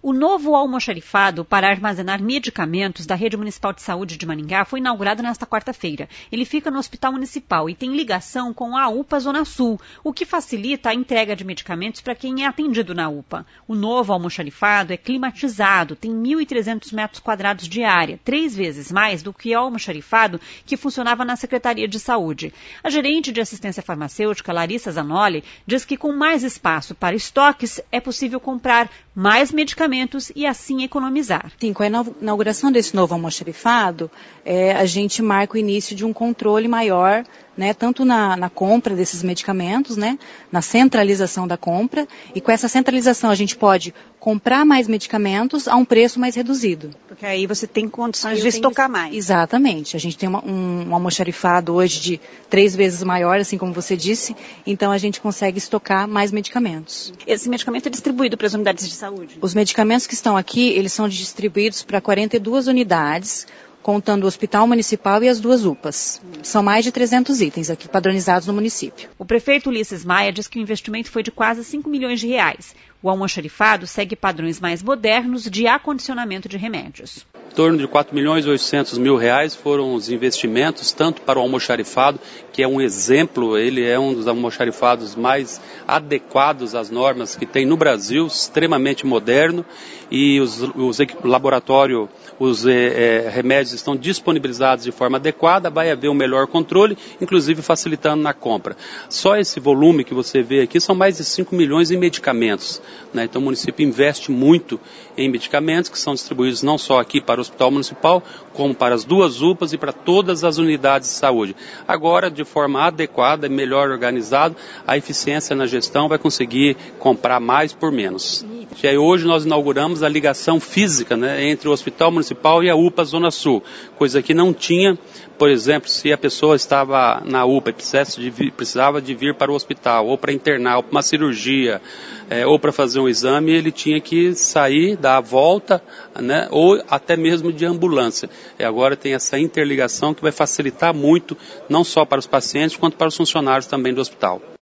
O novo almoxarifado para armazenar medicamentos da Rede Municipal de Saúde de Maringá foi inaugurado nesta quarta-feira. Ele fica no Hospital Municipal e tem ligação com a UPA Zona Sul, o que facilita a entrega de medicamentos para quem é atendido na UPA. O novo almoxarifado é climatizado, tem 1.300 metros quadrados de área, 3 vezes mais do que o almoxarifado que funcionava na Secretaria de Saúde. A gerente de assistência farmacêutica, Larissa Zanoli, diz que com mais espaço para estoques é possível comprar mais medicamentos e assim economizar. Sim, com a inauguração desse novo almoxarifado, a gente marca o início de um controle maior, né, tanto na compra desses medicamentos, né, na centralização da compra, e com essa centralização a gente pode comprar mais medicamentos a um preço mais reduzido. Porque aí você tem condições de estocar mais. Exatamente. A gente tem um almoxarifado hoje de 3 vezes maior, assim como você disse, então a gente consegue estocar mais medicamentos. Esse medicamento é distribuído para as unidades de saúde? Os medicamentos que estão aqui, eles são distribuídos para 42 unidades, contando o Hospital Municipal e as 2 UPAs. São mais de 300 itens aqui padronizados no município. O prefeito Ulisses Maia diz que o investimento foi de quase 5 milhões de reais. O almoxarifado segue padrões mais modernos de acondicionamento de remédios. Em torno de 4.800.000 reais foram os investimentos, tanto para o almoxarifado, que é um exemplo, ele é um dos almoxarifados mais adequados às normas que tem no Brasil, extremamente moderno, e os remédios estão disponibilizados de forma adequada, vai haver um melhor controle, inclusive facilitando na compra. Só esse volume que você vê aqui são mais de 5 milhões em medicamentos, né? Então o município investe muito em medicamentos que são distribuídos não só aqui para o Hospital Municipal, como para as 2 UPAs e para todas as unidades de saúde. Agora, de forma adequada e melhor organizado, a eficiência na gestão vai conseguir comprar mais por menos. E aí, hoje nós inauguramos a ligação física, né, entre o Hospital Municipal e a UPA Zona Sul, coisa que não tinha. Por exemplo, se a pessoa estava na UPA e precisava de vir para o hospital, ou para internar, ou para uma cirurgia, ou para fazer um exame, ele tinha que sair, dar a volta, né, ou até mesmo de ambulância. E agora tem essa interligação que vai facilitar muito, não só para os pacientes, quanto para os funcionários também do hospital.